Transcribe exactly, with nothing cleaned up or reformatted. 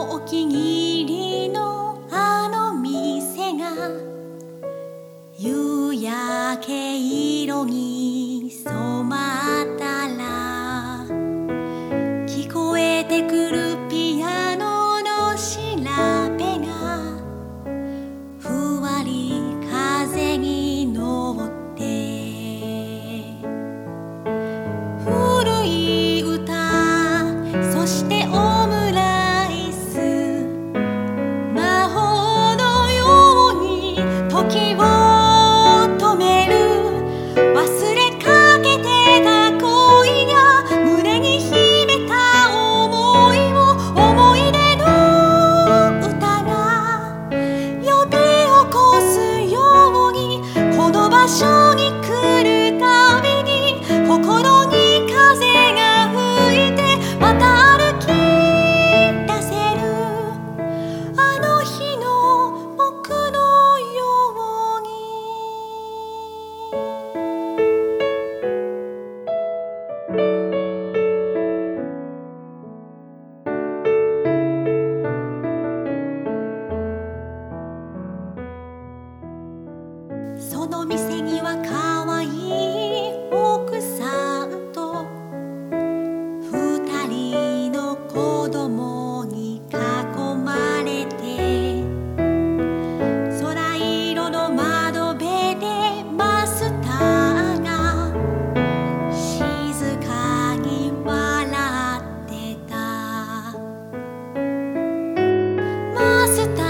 のお気に入りのあの店が夕焼け色に染まったら、聞こえてくるピアノの調べがふわり風に乗って、古い歌、そしてオムライス、魔法のように時を止める。忘れかけてた恋や胸に秘めた想いを、思い出の歌が呼び起こすように、この場所に来るたびに心に風が吹いて、また歩き出せるあの日の僕のように。その店には可愛い奥さんと二人の子供に囲まれて、空色の窓辺でマスターが静かに笑ってた。マスタ